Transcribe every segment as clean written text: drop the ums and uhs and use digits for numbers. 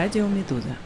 Радио Медуза.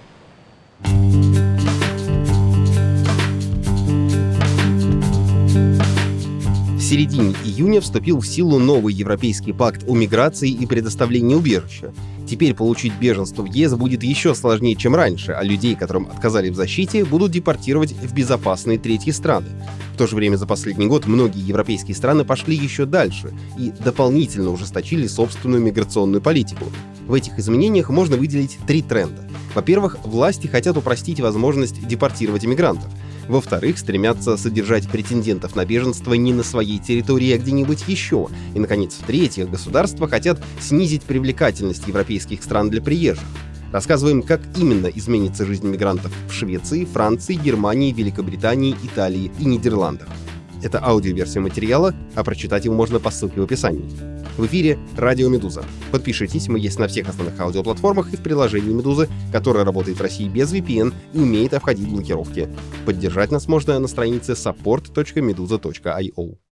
В середине июня вступил в силу новый Европейский пакт о миграции и предоставлении убежища. Теперь получить беженство в ЕС будет еще сложнее, чем раньше, а людей, которым отказали в защите, будут депортировать в безопасные третьи страны. В то же время за последний год многие европейские страны пошли еще дальше и дополнительно ужесточили собственную миграционную политику. В этих изменениях можно выделить три тренда. Во-первых, власти хотят упростить возможность депортировать иммигрантов. Во-вторых, стремятся содержать претендентов на беженство не на своей территории, а где-нибудь еще. И, наконец, в-третьих, государства хотят снизить привлекательность европейских стран для приезжих. Рассказываем, как именно изменится жизнь мигрантов в Швеции, Франции, Германии, Великобритании, Италии и Нидерландах. Это аудиоверсия материала, а прочитать его можно по ссылке в описании. В эфире Радио Медуза. Подпишитесь, мы есть на всех основных аудиоплатформах и в приложении Медузы, которое работает в России без VPN и умеет обходить блокировки. Поддержать нас можно на странице support.meduza.io.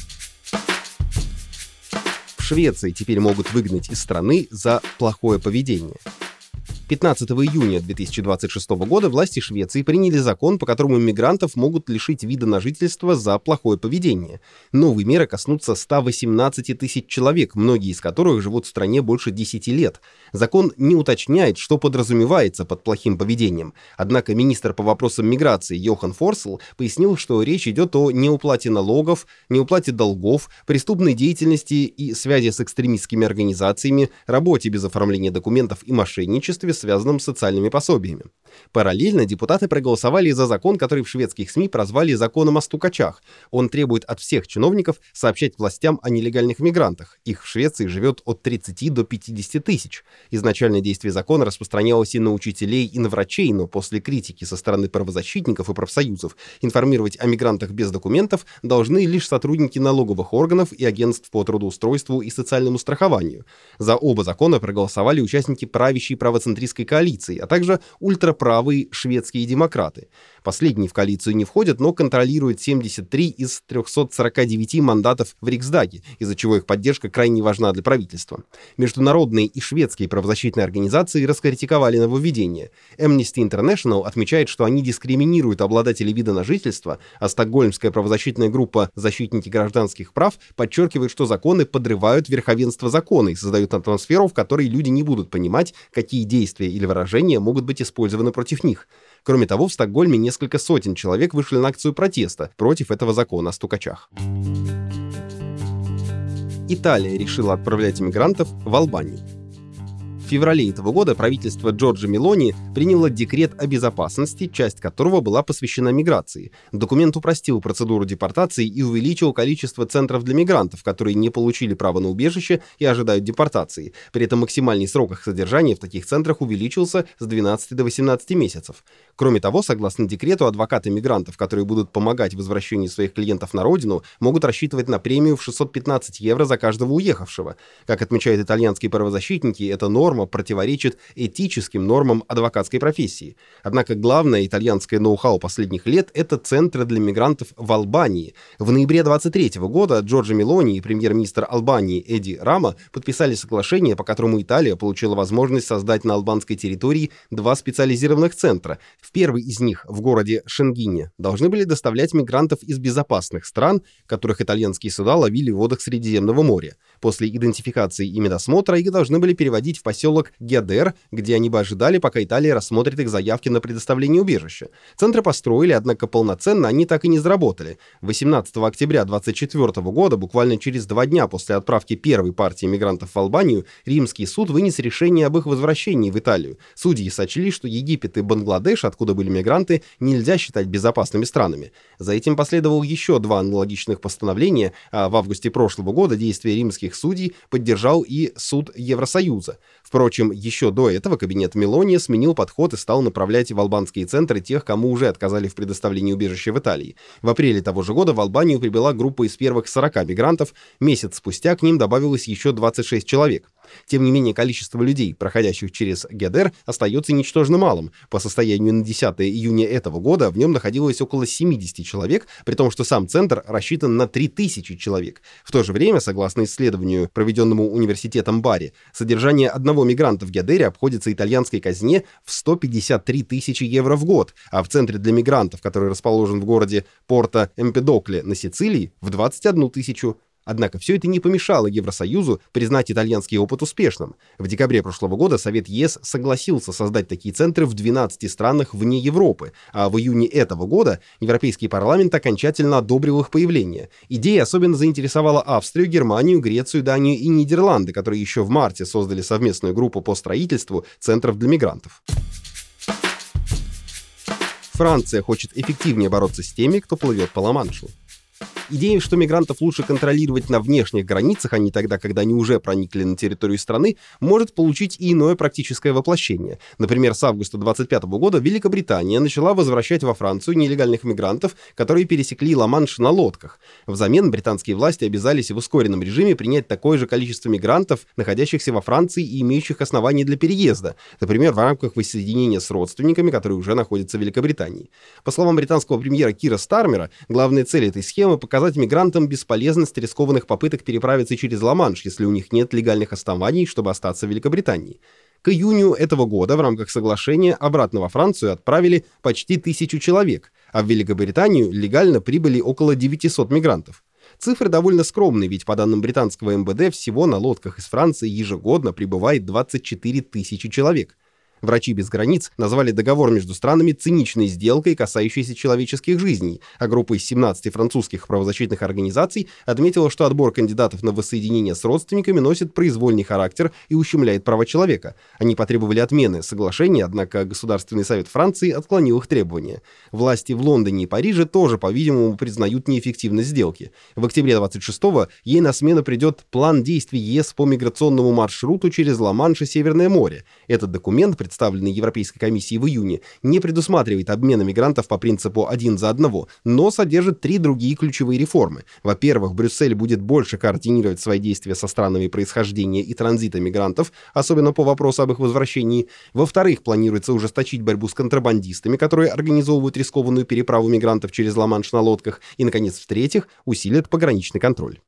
В Швеции теперь могут выгнать из страны за плохое поведение. 15 июня 2026 года власти Швеции приняли закон, по которому мигрантов могут лишить вида на жительство за плохое поведение. Новые меры коснутся 118 тысяч человек, многие из которых живут в стране больше 10 лет. Закон не уточняет, что подразумевается под плохим поведением. Однако министр по вопросам миграции Йохан Форсел пояснил, что речь идет о неуплате налогов, неуплате долгов, преступной деятельности и связи с экстремистскими организациями, работе без оформления документов и мошенничестве, связанным с социальными пособиями. Параллельно депутаты проголосовали за закон, который в шведских СМИ прозвали «законом о стукачах». Он требует от всех чиновников сообщать властям о нелегальных мигрантах. Их в Швеции живет от 30 до 50 тысяч. Изначально действие закона распространялось и на учителей, и на врачей, но после критики со стороны правозащитников и профсоюзов информировать о мигрантах без документов должны лишь сотрудники налоговых органов и агентств по трудоустройству и социальному страхованию. За оба закона проголосовали участники правящей правоцентристской коалиции, а также ультраправые шведские демократы. Последние в коалицию не входят, но контролируют 73 из 349 мандатов в Риксдаге, из-за чего их поддержка крайне важна для правительства. Международные и шведские правозащитные организации раскритиковали нововведение. Amnesty International отмечает, что они дискриминируют обладателей вида на жительство, а стокгольмская правозащитная группа «Защитники гражданских прав» подчеркивает, что законы подрывают верховенство закона и создают атмосферу, в которой люди не будут понимать, какие действия или выражения могут быть использованы против них. Кроме того, в Стокгольме несколько сотен человек вышли на акцию протеста против этого закона о стукачах. Италия решила отправлять иммигрантов в Албанию. В феврале этого года правительство Джорджа Мелони приняло декрет о безопасности, часть которого была посвящена миграции. Документ упростил процедуру депортации и увеличил количество центров для мигрантов, которые не получили право на убежище и ожидают депортации. При этом максимальный срок их содержания в таких центрах увеличился с 12 до 18 месяцев. Кроме того, согласно декрету, адвокаты мигрантов, которые будут помогать в возвращении своих клиентов на родину, могут рассчитывать на премию в 615 евро за каждого уехавшего. Как отмечают итальянские правозащитники, эта норма противоречит этическим нормам адвокатской профессии. Однако главное итальянское ноу-хау последних лет — это центры для мигрантов в Албании. В ноябре 2023 года Джорджа Мелони и премьер-министр Албании Эди Рама подписали соглашение, по которому Италия получила возможность создать на албанской территории 2 специализированных центра. В первый из них, в городе Шенгине, должны были доставлять мигрантов из безопасных стран, которых итальянские суда ловили в водах Средиземного моря. После идентификации и медосмотра их должны были переводить в поселок Гядер, где они бы ожидали, пока Италия рассмотрит их заявки на предоставление убежища. Центры построили, однако полноценно они так и не заработали. 18 октября 2024 года, буквально через 2 дня после отправки первой партии мигрантов в Албанию, римский суд вынес решение об их возвращении в Италию. Судьи сочли, что Египет и Бангладеш, откуда были мигранты, нельзя считать безопасными странами. За этим последовало еще 2 аналогичных постановления, а в августе прошлого года действия римских судей поддержал и суд Евросоюза. Впрочем, еще до этого кабинет Мелони сменил подход и стал направлять в албанские центры тех, кому уже отказали в предоставлении убежища в Италии. В апреле того же года в Албанию прибыла группа из первых 40 мигрантов, месяц спустя к ним добавилось еще 26 человек. Тем не менее, количество людей, проходящих через Гедер, остается ничтожно малым. По состоянию на 10 июня этого года в нем находилось около 70 человек, при том, что сам центр рассчитан на 3000 человек. В то же время, согласно исследованию, проведенному университетом Бари, содержание одного мигранта в Гедере обходится итальянской казне в 153 тысячи евро в год, а в центре для мигрантов, который расположен в городе Порто-Эмпедокле на Сицилии, в 21 тысячу. Однако все это не помешало Евросоюзу признать итальянский опыт успешным. В декабре прошлого года Совет ЕС согласился создать такие центры в 12 странах вне Европы, а в июне этого года Европейский парламент окончательно одобрил их появление. Идея особенно заинтересовала Австрию, Германию, Грецию, Данию и Нидерланды, которые еще в марте создали совместную группу по строительству центров для мигрантов. Франция хочет эффективнее бороться с теми, кто плывет по Ла-Маншу. Идея, что мигрантов лучше контролировать на внешних границах, а не тогда, когда они уже проникли на территорию страны, может получить и иное практическое воплощение. Например, с августа 2025 года Великобритания начала возвращать во Францию нелегальных мигрантов, которые пересекли Ла-Манш на лодках. Взамен британские власти обязались в ускоренном режиме принять такое же количество мигрантов, находящихся во Франции и имеющих основания для переезда, например, в рамках воссоединения с родственниками, которые уже находятся в Великобритании. По словам британского премьера Кира Стармера, главная цель этой схемы — показать мигрантам бесполезность рискованных попыток переправиться через Ла-Манш, если у них нет легальных оснований, чтобы остаться в Великобритании. К июню этого года в рамках соглашения обратно во Францию отправили почти 1000 человек, а в Великобританию легально прибыли около 900 мигрантов. Цифры довольно скромные, ведь по данным британского МВД всего на лодках из Франции ежегодно прибывает 24 тысячи человек. Врачи без границ назвали договор между странами циничной сделкой, касающейся человеческих жизней, а группа из 17 французских правозащитных организаций отметила, что отбор кандидатов на воссоединение с родственниками носит произвольный характер и ущемляет права человека. Они потребовали отмены соглашения, однако Государственный совет Франции отклонил их требования. Власти в Лондоне и Париже тоже, по-видимому, признают неэффективность сделки. В октябре 26-го ей на смену придет план действий ЕС по миграционному маршруту через Ла-Манш и Северное море. Этот документ, представленный Европейской комиссией в июне, не предусматривает обмена мигрантов по принципу один за одного, но содержит 3 другие ключевые реформы. Во-первых, Брюссель будет больше координировать свои действия со странами происхождения и транзита мигрантов, особенно по вопросу об их возвращении. Во-вторых, планируется ужесточить борьбу с контрабандистами, которые организовывают рискованную переправу мигрантов через Ла-Манш на лодках. И, наконец, в-третьих, усилит пограничный контроль.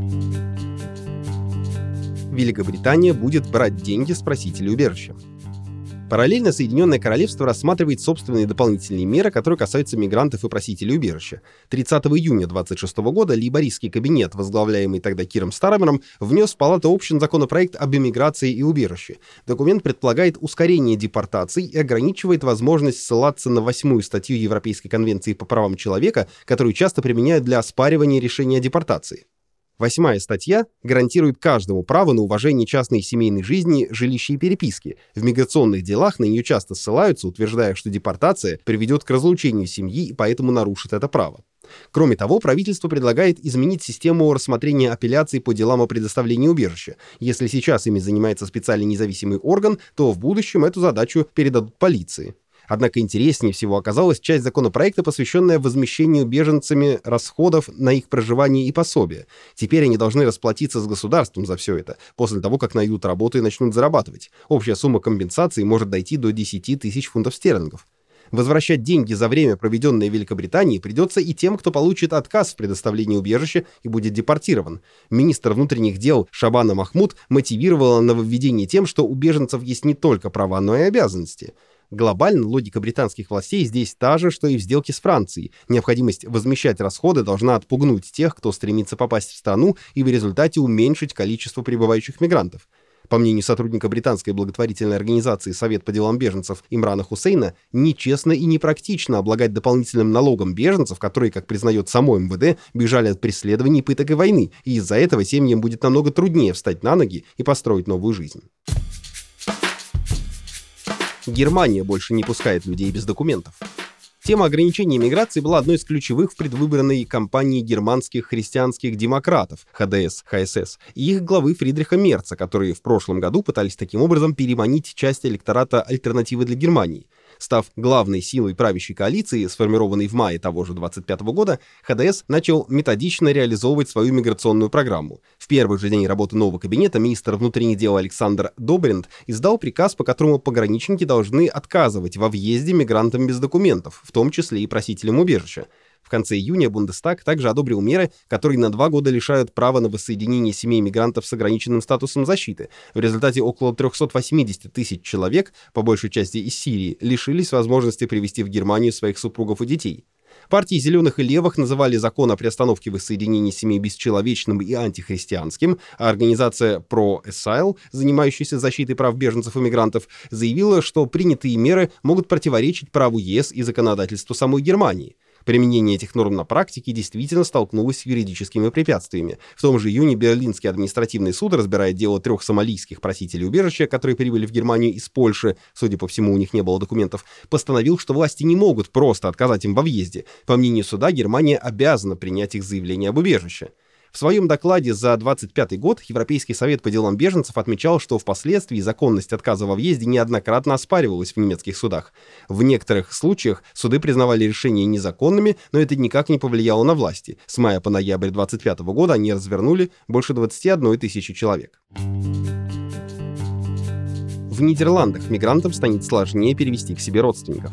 Великобритания будет брать деньги с просителей убежища. Параллельно Соединенное Королевство рассматривает собственные дополнительные меры, которые касаются мигрантов и просителей убежища. 30 июня 2026 года лейбористский кабинет, возглавляемый тогда Киром Стармером, внес в Палату общин законопроект об иммиграции и убежище. Документ предполагает ускорение депортаций и ограничивает возможность ссылаться на 8-ю статью Европейской конвенции по правам человека, которую часто применяют для оспаривания решения о депортации. 8-я статья гарантирует каждому право на уважение частной и семейной жизни, жилища и переписки. В миграционных делах на нее часто ссылаются, утверждая, что депортация приведет к разлучению семьи и поэтому нарушит это право. Кроме того, правительство предлагает изменить систему рассмотрения апелляций по делам о предоставлении убежища. Если сейчас ими занимается специальный независимый орган, то в будущем эту задачу передадут полиции. Однако интереснее всего оказалась часть законопроекта, посвященная возмещению беженцами расходов на их проживание и пособие. Теперь они должны расплатиться с государством за все это, после того, как найдут работу и начнут зарабатывать. Общая сумма компенсации может дойти до 10 тысяч фунтов стерлингов. Возвращать деньги за время, проведенное в Великобритании, придется и тем, кто получит отказ в предоставлении убежища и будет депортирован. Министр внутренних дел Шабана Махмуд мотивировала нововведение тем, что у беженцев есть не только права, но и обязанности. Глобально логика британских властей здесь та же, что и в сделке с Францией. Необходимость возмещать расходы должна отпугнуть тех, кто стремится попасть в страну, и в результате уменьшить количество прибывающих мигрантов. По мнению сотрудника британской благотворительной организации «Совет по делам беженцев» Имрана Хусейна, нечестно и непрактично облагать дополнительным налогом беженцев, которые, как признает само МВД, бежали от преследований, пыток и войны, и из-за этого семьям будет намного труднее встать на ноги и построить новую жизнь. Германия больше не пускает людей без документов. Тема ограничения миграции была одной из ключевых в предвыборной кампании германских христианских демократов ХДС, ХСС и их главы Фридриха Мерца, которые в прошлом году пытались таким образом переманить часть электората «Альтернативы для Германии». Став главной силой правящей коалиции, сформированной в мае того же 2025 года, ХДС начал методично реализовывать свою миграционную программу. В первый же день работы нового кабинета министр внутренних дел Александр Добринт издал приказ, по которому пограничники должны отказывать во въезде мигрантам без документов, в том числе и просителям убежища. В конце июня Бундестаг также одобрил меры, которые на 2 года лишают права на воссоединение семей мигрантов с ограниченным статусом защиты. В результате около 380 тысяч человек, по большей части из Сирии, лишились возможности привезти в Германию своих супругов и детей. Партии «Зеленых» и «Левых» называли закон о приостановке воссоединения семей бесчеловечным и антихристианским, а организация Pro-Asyle, занимающаяся защитой прав беженцев и мигрантов, заявила, что принятые меры могут противоречить праву ЕС и законодательству самой Германии. Применение этих норм на практике действительно столкнулось с юридическими препятствиями. В том же июне Берлинский административный суд, разбирая дело 3 сомалийских просителей убежища, которые прибыли в Германию из Польши, судя по всему, у них не было документов, постановил, что власти не могут просто отказать им во въезде. По мнению суда, Германия обязана принять их заявление об убежище. В своем докладе за 2025 год Европейский совет по делам беженцев отмечал, что впоследствии законность отказа во въезде неоднократно оспаривалась в немецких судах. В некоторых случаях суды признавали решения незаконными, но это никак не повлияло на власти. С мая по ноябрь 2025 года они развернули больше 21 тысячи человек. В Нидерландах мигрантам станет сложнее перевести к себе родственников.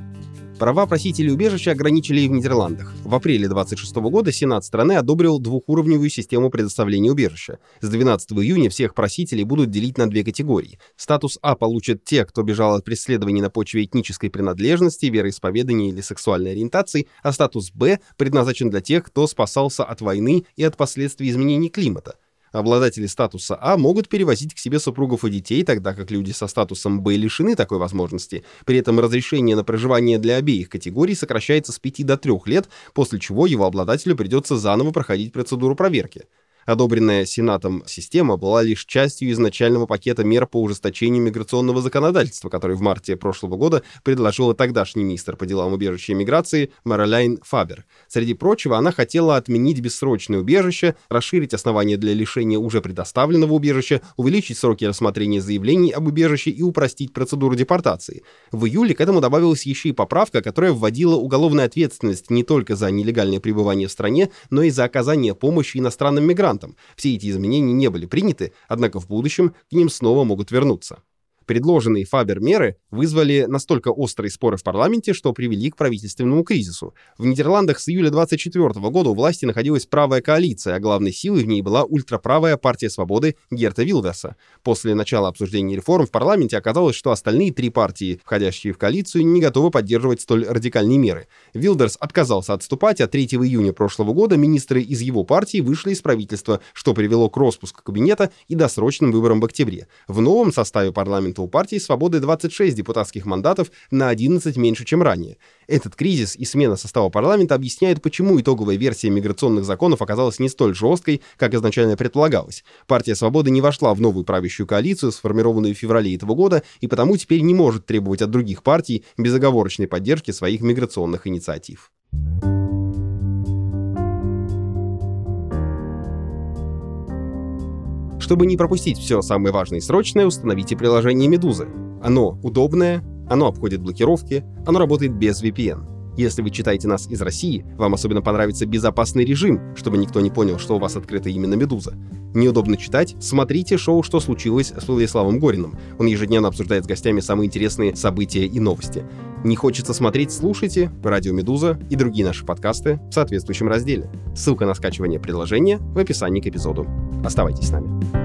Права просителей убежища ограничили и в Нидерландах. В апреле 2026 года Сенат страны одобрил двухуровневую систему предоставления убежища. С 12 июня всех просителей будут делить на 2 категории. Статус А получат те, кто бежал от преследований на почве этнической принадлежности, вероисповедания или сексуальной ориентации, а статус Б предназначен для тех, кто спасался от войны и от последствий изменений климата. Обладатели статуса А могут перевозить к себе супругов и детей, тогда как люди со статусом Б лишены такой возможности. При этом разрешение на проживание для обеих категорий сокращается с 5 до 3 лет, после чего его обладателю придется заново проходить процедуру проверки. Одобренная Сенатом система была лишь частью изначального пакета мер по ужесточению миграционного законодательства, который в марте прошлого года предложила тогдашний министр по делам убежища и миграции Мариляйн Фабер. Среди прочего, она хотела отменить бессрочное убежище, расширить основания для лишения уже предоставленного убежища, увеличить сроки рассмотрения заявлений об убежище и упростить процедуру депортации. В июле к этому добавилась еще и поправка, которая вводила уголовную ответственность не только за нелегальное пребывание в стране, но и за оказание помощи иностранным мигрантам. Все эти изменения не были приняты, однако в будущем к ним снова могут вернуться. Предложенные Фабер меры вызвали настолько острые споры в парламенте, что привели к правительственному кризису. В Нидерландах с июля 2024 года у власти находилась правая коалиция, а главной силой в ней была ультраправая партия свободы Герта Вилдерса. После начала обсуждения реформ в парламенте оказалось, что остальные 3 партии, входящие в коалицию, не готовы поддерживать столь радикальные меры. Вилдерс отказался отступать, а 3 июня прошлого года министры из его партии вышли из правительства, что привело к распуску кабинета и досрочным выборам в октябре. В новом составе парламента у партии «Свободы» 26 депутатских мандатов, на 11 меньше, чем ранее. Этот кризис и смена состава парламента объясняют, почему итоговая версия миграционных законов оказалась не столь жесткой, как изначально предполагалось. Партия «Свободы» не вошла в новую правящую коалицию, сформированную в феврале этого года, и потому теперь не может требовать от других партий безоговорочной поддержки своих миграционных инициатив. Чтобы не пропустить все самое важное и срочное, установите приложение «Медуза». Оно удобное, оно обходит блокировки, оно работает без VPN. Если вы читаете нас из России, вам особенно понравится безопасный режим, чтобы никто не понял, что у вас открыта именно «Медуза». Неудобно читать? Смотрите шоу «Что случилось» с Владиславом Гориным. Он ежедневно обсуждает с гостями самые интересные события и новости. Не хочется смотреть? Слушайте «Радио Медуза» и другие наши подкасты в соответствующем разделе. Ссылка на скачивание приложения в описании к эпизоду. Оставайтесь с нами.